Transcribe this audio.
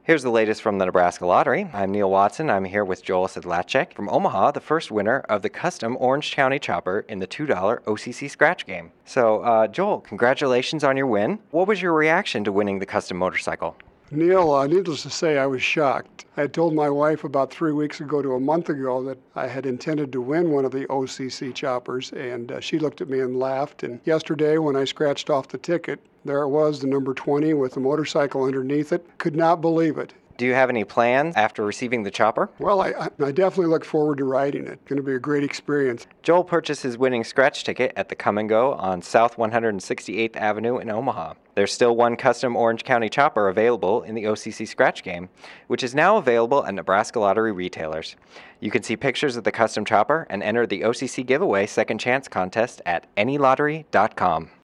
Here's the latest from the Nebraska Lottery. I'm Neil Watson. I'm here with Joel Sedlacek from Omaha, the first winner of the custom Orange County Chopper in the $2 OCC scratch game. So, Joel, congratulations on your win. What was your reaction to winning the custom motorcycle? Neil, needless to say, I was shocked. I had told my wife about 3 weeks ago to a month ago that I had intended to win one of the OCC choppers, and she looked at me and laughed. And yesterday, when I scratched off the ticket, there it was, the number 20 with the motorcycle underneath it. Could not believe it. Do you have any plans after receiving the chopper? Well, I definitely look forward to riding it. It's going to be a great experience. Joel purchased his winning scratch ticket at the Come and Go on South 168th Avenue in Omaha. There's still one custom Orange County Chopper available in the OCC scratch game, which is now available at Nebraska Lottery retailers. You can see pictures of the custom chopper and enter the OCC giveaway second chance contest at anylottery.com.